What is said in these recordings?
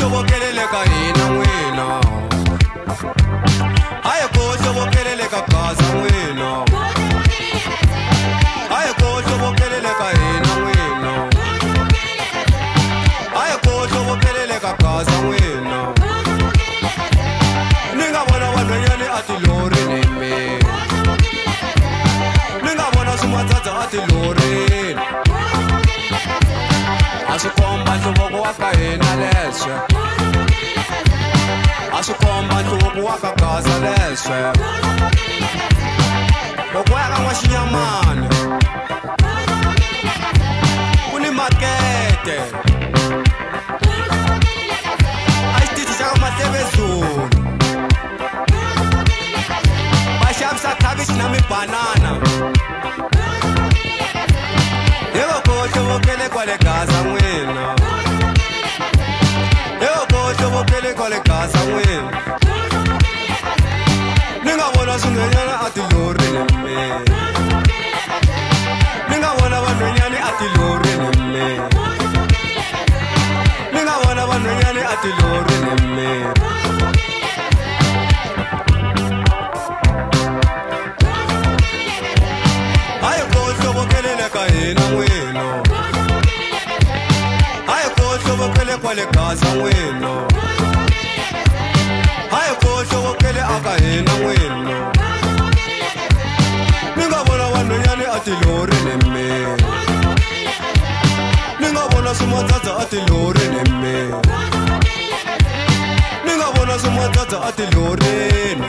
vokelele ka hina n'wina a hi koxo vokelele ka gaza n'wina a hi koxo vokelele ka hina n'wina a hi koxo vokelele ka gaza n'wina ni nga vona vanhwanyani a tilorini mi ni nga vona swimatsatsa a tilorini a swi komba nhluvuko wa ka hina leswe a swi komba nhluvuko wa ka gaza leswe loko ya ka n'waxinyamani ku ni makete a xitichi xa ka Matlebezulu va xavisa khavichi na mibanana hi koxo vokele kwale gaza n'wina hi koxo vokele kwale gaza n'wina ni nga vona swinhwanyana a tilorini mi ni nga vona vanhwanyani a tilorini mi ni nga vona vanhwanyani a tilorini mi a hi koxo vokelele ka hina n'wina a hi koxo vokele kwale gaza n'wina a hi koxo vokele aka hina n'wina ni nga vona vanhwanyani a tilorini mi ni nga vona swimatsatsa a tilorini mi ni nga vona swimatsatsa a tilorini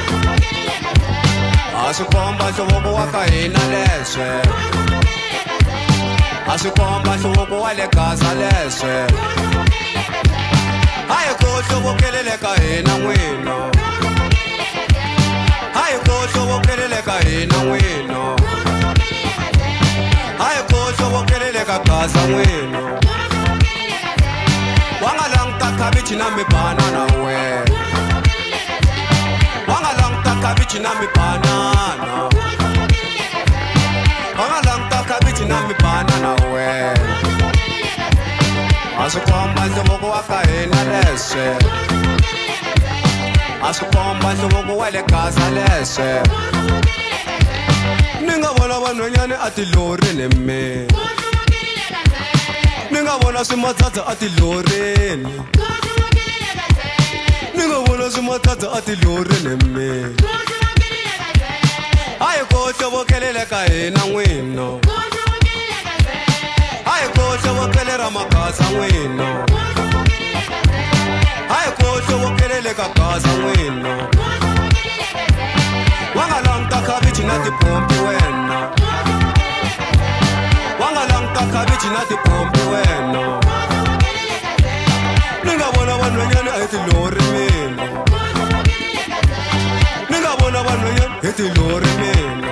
a swi komba nhluvuko wa ka hina leswe a swi komba nhluvuko wa le gaza leswe a hi koxo vokelele ka hina n'wina a hi koxo vokelele ka hina n'wina a hi koxo vokelele ka gaza n'wina wa nga languta khavichi na mibanana we wa nga languta khavichi na mibanana wa nga languta khavichi na mibanana we a swi komba nhluvuko wa ka hina leswe a swi komba nhluvuko wa le gaza leswe ni nga vona vanhwanyani a tilorini mi ni nga vona swimatsatsa a tilorini ni nga vona swimatsatsa a tilorini mi a hi koxo vokelele ka hina n'wina a hi koxo vokele ra magaza n'wina a hi koxo vokelele ka gaza n'wina wa nga languta khavichi na tipompi wena wa nga languta khavichi na tipompi wena ni nga vona vanhwanyani a hi tilori mina ni nga vona vanhwanyani hi tilori mina